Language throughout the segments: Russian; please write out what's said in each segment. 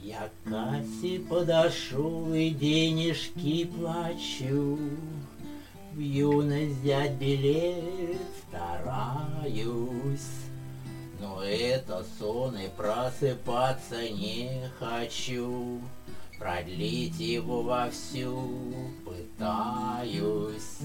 Я к кассе подошел и денежки плачу. В юность взять билет стараюсь, но это сон и просыпаться не хочу. Продлить его вовсю пытаюсь.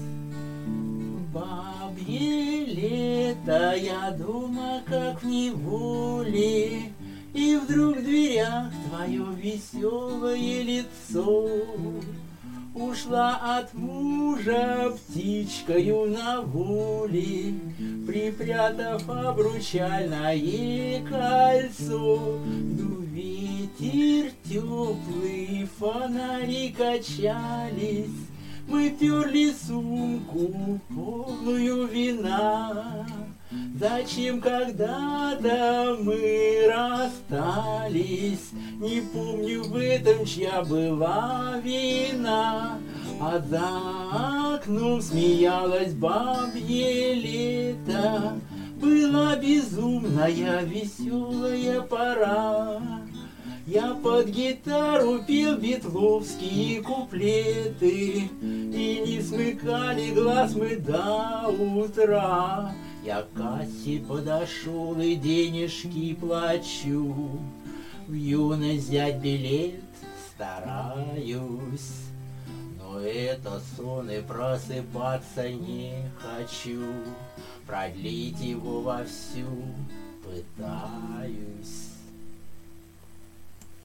Бабье лето, я дома как в неволе, и вдруг в дверях твое веселое лицо. Ушла от мужа птичкою на воле, припрятав обручальное кольцо. Дул ветер теплый, фонари качались, мы перли сумку полную вина. Зачем когда-то мы расстались? Не помню в этом, чья была вина. А за окном смеялась бабье лето. Была безумная веселая пора. Я под гитару пел битловские куплеты, и не смыкали глаз мы до утра. Я к кассе подошел и денежки плачу. В юность взять билет стараюсь, но это сон и просыпаться не хочу. Продлить его вовсю пытаюсь.